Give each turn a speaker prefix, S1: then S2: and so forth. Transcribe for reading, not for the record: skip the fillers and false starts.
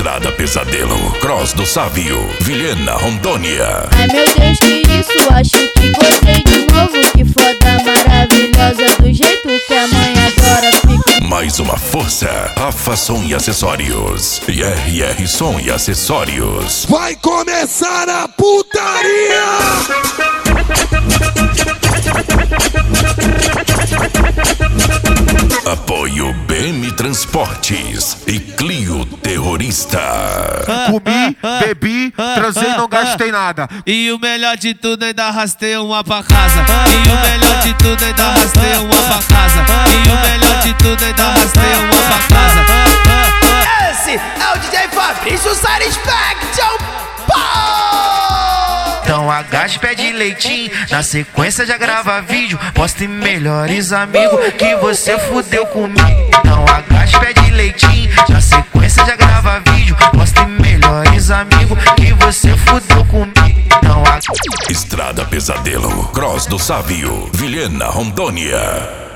S1: Estrada Pesadelo, Cross do Sávio, Vilhena, Rondônia.
S2: Ai meu Deus, que isso? Acho que gostei de novo. Que foda maravilhosa, do jeito que a mãe adora. Fica...
S1: Mais uma força, Rafa Som e Acessórios. RR Som e Acessórios.
S3: Vai começar a putaria!
S1: Apoio BM Transportes e Clio Terrorista.
S3: Comi, bebi, transei, não gastei nada.
S4: E o melhor de tudo, ainda arrastei uma pra casa. E o melhor de tudo, ainda arrastei uma pra casa. E o melhor de tudo, ainda arrastei uma pra casa.
S5: Esse é o DJ Fabrício Satisfaction.
S6: Então agache, pede leitinho, na sequência já grava vídeo. Poste melhores amigos que você fudeu comigo. Então agache, pede leitinho, na sequência já grava vídeo. Poste melhores amigos que você fudeu comigo. Então
S1: Estrada Pesadelo, Cross do Sávio, Vilhena, Rondônia.